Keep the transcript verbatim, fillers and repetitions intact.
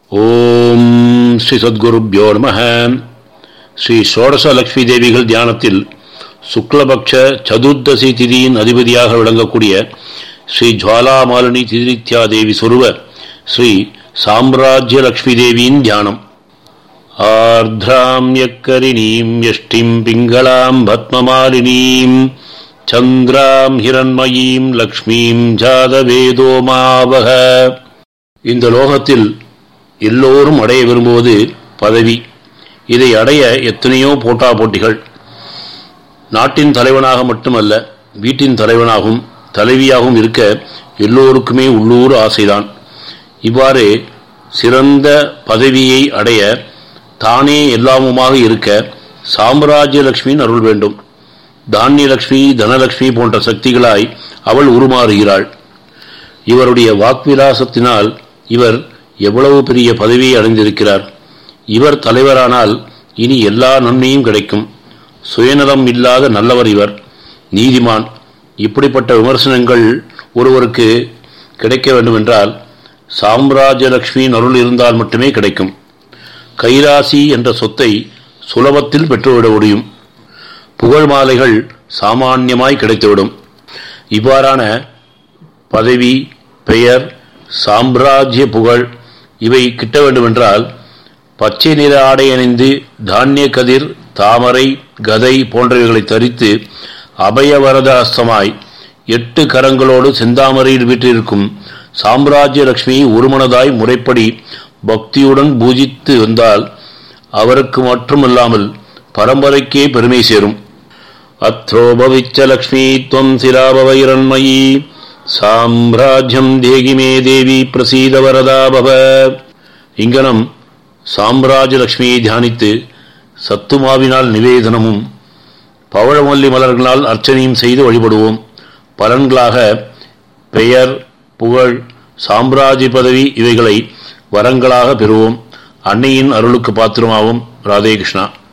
ஓம் ஸ்ரீ சத்குருப்யோ நமஹ. ஸ்ரீ ஷோடச லக்ஷ்மி தேவிகள் தியானத்தில் சுக்லபக்ஷ சதுர்தசி திதியின் அதிபதியாக விளங்கக்கூடிய ஸ்ரீ ஜுவாலாமாலினி திதித்யா தேவி சொருவ ஸ்ரீ சாம்ராஜ்ய லக்ஷ்மி தேவியின் தியானம். ஆர்திராம் யக்கரிணீம் யஷ்டிம் பிங்களாம் பத்மமாலினீம் சந்திராம் ஹிரண்மயீம் லக்ஷ்மீம் ஜாதவேதோமாவக. இந்த லோகத்தில் எல்லோரும் அடைய விரும்புவது பதவி. இதை அடைய எத்தனையோ போட்டா போட்டிகள். நாட்டின் தலைவனாக மட்டுமல்ல, வீட்டின் தலைவனாகவும் தலைவியாகவும் இருக்க எல்லோருக்குமே உள்ளூர் ஆசைதான். இவ்வாறு சிறந்த பதவியை அடைய தானே எல்லாமுமாக இருக்க சாம்ராஜ்ய லட்சுமியின் அருள் வேண்டும். தானியலட்சுமி, தனலட்சுமி போன்ற சக்திகளாய் அவள் உருமாறுகிறாள். இவருடைய வாக்விலாசத்தினால் இவர் எவ்வளவு பெரிய பதவியை அடைந்திருக்கிறார். இவர் தலைவரானால் இனி எல்லா நன்மையும் கிடைக்கும். சுயநலம் இல்லாத நல்லவர் இவர், நீதிமான். இப்படிப்பட்ட விமர்சனங்கள் ஒருவருக்கு கிடைக்க வேண்டுமென்றால் சாம்ராஜ்ய லட்சுமியின் அருள் இருந்தால் மட்டுமே கிடைக்கும். கைராசி என்ற சொத்தை சுலபத்தில் பெற்றுவிட முடியும். புகழ் மாலைகள் சாமான்யமாய் கிடைத்துவிடும். இவ்வாறான பதவி, பெயர், சாம்ராஜ்ய புகழ் இவை கிட்ட வேண்டுமென்றால் பச்சை நிற ஆடை அணிந்து தானிய கதிர், தாமரை, கதை போன்றவைகளை தரித்து அபயவரத அஸ்தமாய் எட்டு கரங்களோடு செந்தாமரையில் வீற்றிருக்கும் சாம்ராஜ்ய லட்சுமியை ஒருமனதாய் முறைப்படி பக்தியுடன் பூஜித்து வந்தால் அவருக்கு மட்டுமல்லாமல் பரம்பரைக்கே பெருமை சேரும். அத்ரோபவிச்ச லக்ஷ்மி துவம் சிராபவைரண்மயி சாம்ராஜ்யம் தேகிமே தேவி பிரசீத வரதா பவ. இங்கனம் சாம்ராஜ்ய லட்சுமியை தியானித்து சத்துமாவினால் நிவேதனமும் பவழமல்லி மலர்களால் அர்ச்சனையும் செய்து வழிபடுவோம். பலன்களாக பெயர், புகழ், சாம்ராஜ்ய பதவி இவைகளை வரங்களாக பெறுவோம். அன்னையின் அருளுக்கு பாத்திரமாவோம். ராதே கிருஷ்ணா.